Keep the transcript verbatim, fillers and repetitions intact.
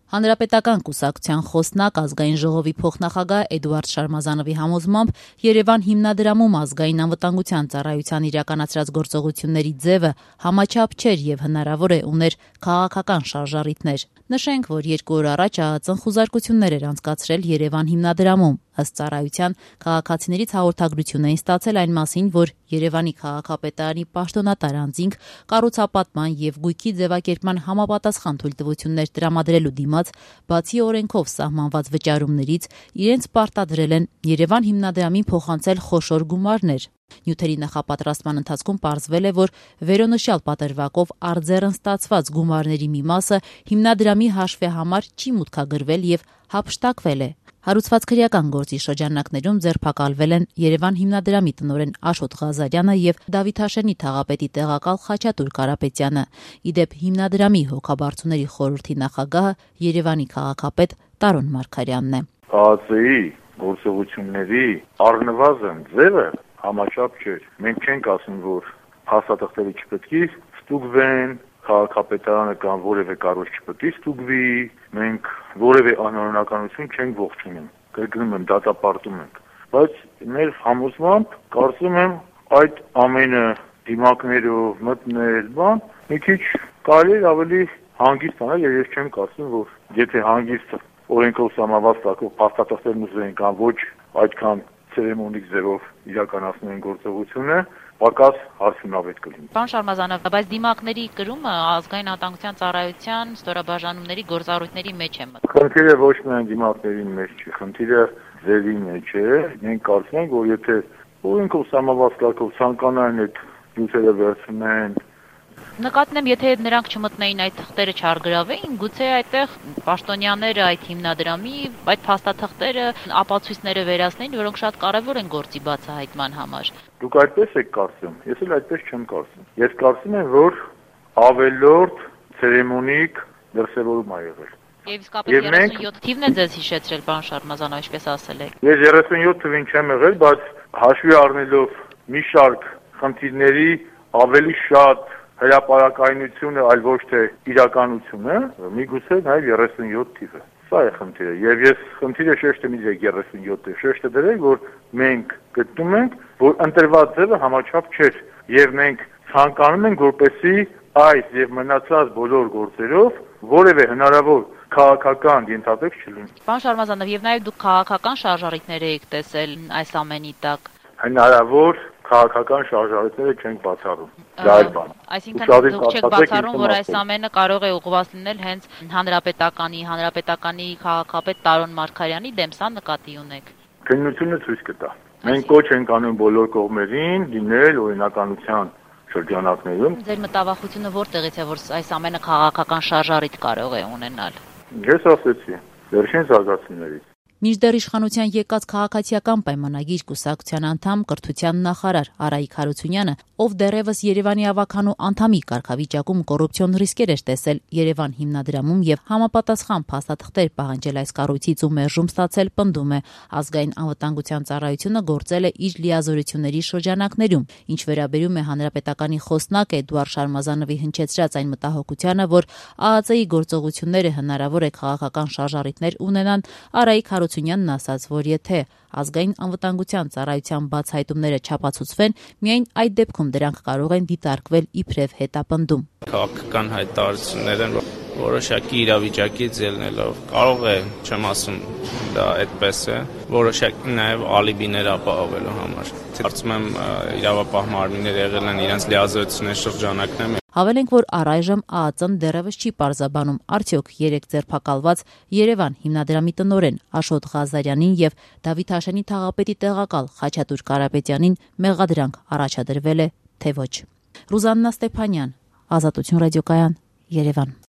Հանրապետական կուսակցության խոսնակ ազգային ժողովի փոխնախագահ Էդուարդ Շարմազանովի համոզմամբ Երևան հիմնադրամում ազգային անվտանգության ծառայության իրականացրած գործողությունների ձևը համաչափ չէր եւ հնարավոր է ուներ քաղաքական շարժառիթներ։ Նշենք, որ երկու օր առաջ ԱԱԾ-ն խուզարկություններ էր անցկացրել Երևան հիմնադրամում։ Ըստ ծառայության քաղաքացիներից հաղորդագրություն էին ստացել այն մասին, որ Երևանի քաղաքապետարանի պաշտոնատար անձինք կառուցապատման եւ գույքի ձևակերպման համապատասխան թույլտվություններ տրամադրելու դիմաց, բացի օրենքով սահմանված վճարումներից, իրենց պարտադրել են Երևան հիմնադրամին փոխանցել խոշոր գումարներ։ Նյութերի նախապատրաստման ընթացքում պարզվել է, որ վերոնշյալ պատրվակով արձեռն ստացված գումարների մի մասը հիմնադրամի հաշվեհամար չի մուտքագրվել եւ հափշտակվել է։ Հարուցված քրեական գործի շրջանակներում ձերբակալվել են Երևան հիմնադրամի տնօրեն Աշոտ Ղազարյանը եւ Դավիթաշենի թաղապետի տեղակալ Խաչատուր Կարապետյանը։ Իդեպ հիմնադրամի հոգաբարձուների խորհրդի նախագահը Երևանի քաղաքապետ Տարոն Մարգարյանն է։ ԱԱԾ-ի գործողությունների առնվազն ձևը համաչափ չէր։ Մենք չենք ասում, որ փաստաթղթերը չպետք է ստուգվեն, քաղաքապետարանը կամ որևէ կառույց չպետք է ստուգվի, մենք որևէ անօրինականություն չենք ողջունում։ Կրկնում եմ, դատապարտում ենք։ Բայց մեր համոզմամբ կարծում եմ այդ ամենը դիմակներով մտնել, բան, մի քիչ կարելի է ավելի հանգիստ անել, եւ ես չեմ կարծում, որ եթե հանգիստ օրենքով սահմանված տակով փաստաթղթերն ուզեն կամ ոչ այդքան ցերեմոնիկ ձևով իրականացնեն գործողությունը, պակաս հարցունավետ կլինի։ Պարոն Շարմազանով, բայց դիմակների կրումը ազգային անվտանգության ծառայության ստորաբաժանումների գործառույթների մեջ է մտնում։ Խնդիրը ոչ միայն դիմակների մեջ չի, խնդիրը ձևի մեջ է։ Մենք կարծում ենք, որ եթե օրենքով սահմանված տակով ցանկանային այդ նյութերը վերցնեն, նկատեմ, եթե նրանք չմտնեին այդ թղթերը չարգրավեին, գուցե այդտեղ պաշտոնյաները այդ հիմնադրամի այդ փաստաթղթերը ապացույցները վերացնեին, որոնք շատ կարևոր են գործի բացահայտման համար։ Դուք այդպես եք կարծում, ես էլ այդպես չեմ կարծում։ Ես կարծում եմ, որ ավելորդ ցերեմոնիկ դրսևորում ա եղել։ Եվ իսկապես երեսունյոթ թիվն է ձեզ հիշեցրել, պարոն Շարմազանով, ինչպես ասել եք։ Ես երեսունյոթ թվին չեմ եղել, բայց հաշվի առնելով մի շարք խնդիրների ավելի շատ հրապարակայնությունը, այլ ոչ թե իրականությունը, միգուցե նաև երեսունյոթ թիվը։ Սա է խնդիրը։ Եվ ես խնդիրը շեշտը մի երեսունյոթ է, շեշտը դրեք, որ մենք գտնում ենք, որ ընտրված ձևը համաչափ չէր, եւ մենք ցանկանում ենք, որպեսզի այս եւ մնացած բոլոր գործերով որևէ հնարավոր քաղաքական ենթատեքստ չլինի։ Պարոն Շարմազանով, եւ նաեւ դուք քաղաքական շարժառիթներ եք տեսել այս ամենի տակ։ Հնարավոր քաղաքական շարժառիթները չենք բացառում։ Դա այլ բան։ Այսինքն դուք չեք բացառում, որ այս ամենը կարող է ուղղված լինել հենց հանրապետականի, հանրապետականի քաղաքապետ Տարոն Մարգարյանի դեմ, սա նկատի ունեք։ Քննությունը ցույց կտա։ Մենք կոչ ենք անում բոլոր կողմերին լինել օրինականության շրջանակներում։ Ձեր մտավախությունը որտեղից է, որ այս ամենը քաղաքական շարժառիթ կարող է ունենալ։ Ես ասեցի, վերջին զարգացումներից։ Մինչդեռ իշխանության եկած քաղաքացիական պայմանագիր կուսակցության անդամ կրթության նախարար Արայիկ Հարությունյանը, ով դեռևս Երևանի ավականու անդամի կարգավիճակում կոռուպցիոն ռիսկեր էր տեսել Երևան հիմնադրամում եւ համապատասխան փաստաթղթեր պահանջել այս կառույցից ու մերժում ստացել, պնդում է ազգային անվտանգության ծառայությունը գործել է իր լիազորությունների շրջանակներում, ինչ վերաբերում է հանրապետականի խոսնակ Էդուարդ Շարմազանովի հնչեցրած այն մտահոգությանը, որ ԱԱԾ-ի գործողությունները հնարավոր է քաղաքական շարժառիթներ ունենան, Արայիկ Հարությունյանն ասաց, որ եթե ազգային անվտանգության ծառայության բացահայտումները չապացուցվեն, միայն այդ դեպքում դրանք կարող են դիտարկվել իբրև հետապնդում։ Քաղաքական հայտարարություններ են որոշակի իրավիճակից ելնելով։ Կարող է, չեմ ասում, դա այդպես է, որոշակի նաև ալիբիներ ապահովելու համար։ Կարծում եմ իրավապահ մարմինները եղել են իրենց լիազորությունների շրջանակներում։ Հավելենք, որ առայժմ ԱԱԾ-ն դեռևս չի պարզաբանում արդյոք երեք ձերբակալված Երևան հիմնադրամի տնօրեն Աշոտ Ղազարյանին եւ Դավիթաշենի թաղապետի տեղակալ Խաչատուր Կարապետյանին մեղադրանք առաջադրվել է, թե ոչ։ Ռուզաննա Ստեփանյան, Ազատություն ռադիոկայան, Երևան։